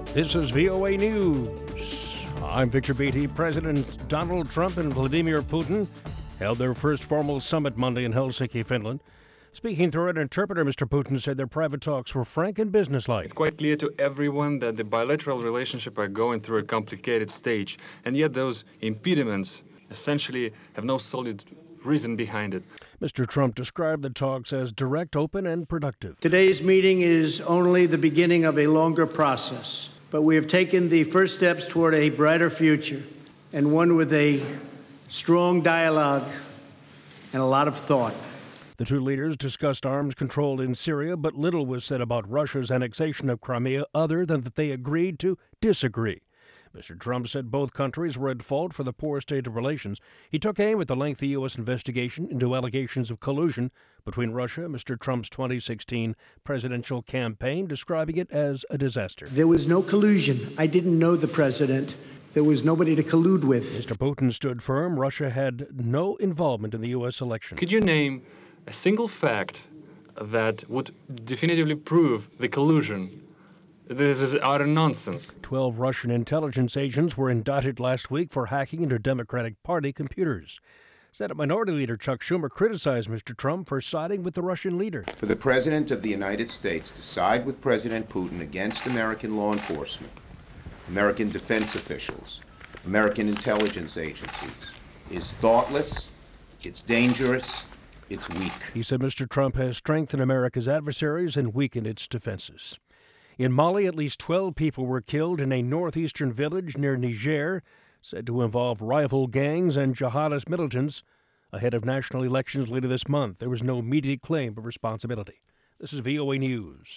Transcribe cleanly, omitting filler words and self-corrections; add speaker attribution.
Speaker 1: This is VOA News. I'm Victor Beatty. President Donald Trump and Vladimir Putin held their first formal summit Monday in Helsinki, Finland. Speaking through an interpreter, Mr. Putin said their private talks were frank and businesslike.
Speaker 2: It's quite clear to everyone that the bilateral relationship are going through a complicated stage, and yet those impediments essentially have no solid reason behind it.
Speaker 1: Mr. Trump described the talks as direct, open, and productive.
Speaker 3: Today's meeting is only the beginning of a longer process, but we have taken the first steps toward a brighter future, and one with a strong dialogue and a lot of thought.
Speaker 1: The two leaders discussed arms control in Syria, but little was said about Russia's annexation of Crimea other than that they agreed to disagree. Mr. Trump said both countries were at fault for the poor state of relations. He took aim at the lengthy U.S. investigation into allegations of collusion between Russia and Mr. Trump's 2016 presidential campaign, describing it as a disaster.
Speaker 3: There was no collusion. I didn't know the president. There was nobody to collude with.
Speaker 1: Mr. Putin stood firm. Russia had no involvement in the U.S. election.
Speaker 2: Could you name a single fact that would definitively prove the collusion? This is utter nonsense.
Speaker 1: 12 Russian intelligence agents were indicted last week for hacking into Democratic Party computers. Senate Minority Leader Chuck Schumer criticized Mr. Trump for siding with the Russian leader.
Speaker 4: For the President of the United States to side with President Putin against American law enforcement, American defense officials, American intelligence agencies is thoughtless, it's dangerous, it's weak.
Speaker 1: He said Mr. Trump has strengthened America's adversaries and weakened its defenses. In Mali, at least 12 people were killed in a northeastern village near Niger, said to involve rival gangs and jihadist militants ahead of national elections later this month. There was no immediate claim of responsibility. This is VOA News.